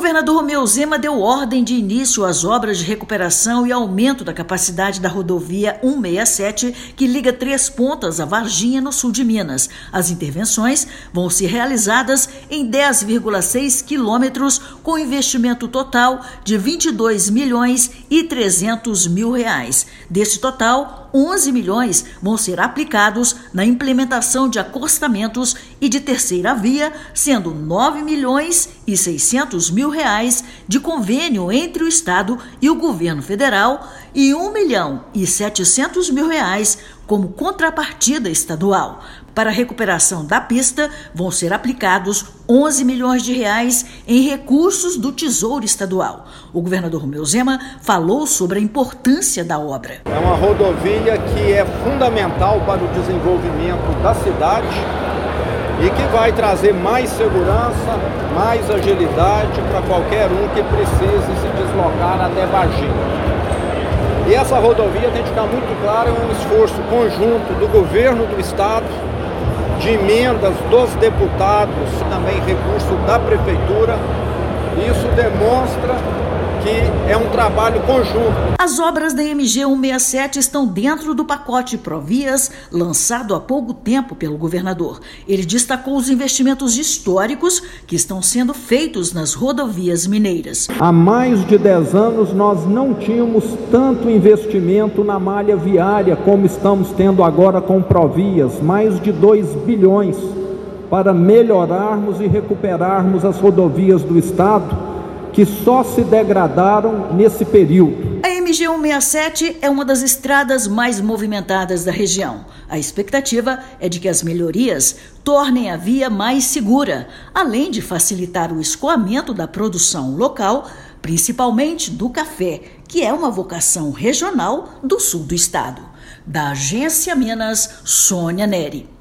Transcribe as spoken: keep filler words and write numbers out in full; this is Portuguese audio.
governador Romeu Zema deu ordem de início às obras de recuperação e aumento da capacidade da rodovia cento e sessenta e sete, que liga Três Pontas a Varginha, no sul de Minas. As intervenções vão ser realizadas em dez vírgula seis quilômetros, com investimento total de vinte e dois milhões e trezentos mil reais. Desse total, onze milhões vão ser aplicados na implementação de acostamentos e de terceira via, sendo nove milhões e seiscentos mil reais de convênio entre o Estado e o governo federal e um milhão e setecentos mil reais como contrapartida estadual. Para a recuperação da pista, vão ser aplicados onze milhões de reais em recursos do Tesouro Estadual. O governador Romeu Zema falou sobre a importância da obra. É uma rodovia que é fundamental para o desenvolvimento da cidade e que vai trazer mais segurança, mais agilidade para qualquer um que precise se deslocar até Varginha. E essa rodovia, tem que ficar muito claro, é um esforço conjunto do governo do estado, de emendas dos deputados, também recurso da prefeitura. Isso demonstra que é um trabalho conjunto. As obras da M G cento e sessenta e sete estão dentro do pacote Provias, lançado há pouco tempo pelo governador. Ele destacou os investimentos históricos que estão sendo feitos nas rodovias mineiras. Há mais de dez anos nós não tínhamos tanto investimento na malha viária como estamos tendo agora com Provias, mais de dois bilhões para melhorarmos e recuperarmos as rodovias do estado, que só se degradaram nesse período. A M G cento e sessenta e sete é uma das estradas mais movimentadas da região. A expectativa é de que as melhorias tornem a via mais segura, além de facilitar o escoamento da produção local, principalmente do café, que é uma vocação regional do sul do estado. Da Agência Minas, Sônia Neri.